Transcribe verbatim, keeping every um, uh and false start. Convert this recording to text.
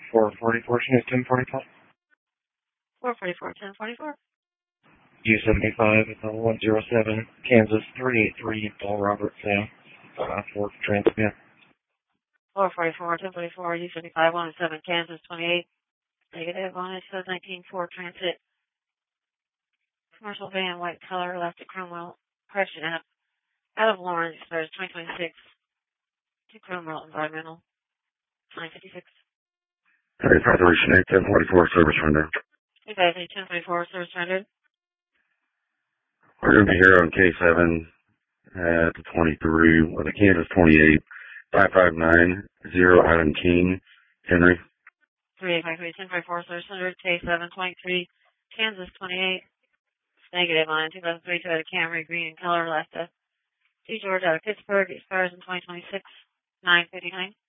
four forty-four, Chinook ten forty-four. four forty-four, ten forty-four. U seventy-five, one zero seven, Kansas three eight three, Paul Robert Sam, uh, for transmit. four forty-four, ten forty-four, U seventy-five, one oh seven, Kansas twenty-eight. Negative, one oh nineteen, four transit. Commercial van, white color, left at Cromwell. Correction app. Out of Lawrence, there's twenty twenty-six. To Cromwell Environmental, nine fifty-six. Hey, Federation eight ten forty-four, service rendered. two thousand ten forty-four, service rendered. We're going to be here on K seven at the twenty-three with a Kansas twenty-eight, five five nine, zero Adam King, Henry. three eight five three, ten forty-four, service rendered. K seven, twenty-three, Kansas twenty-eight. Negative on two thousand three Toyota Camry, green in color, left at T. George out of Pittsburgh, expires in twenty twenty-six, nine fifty-nine.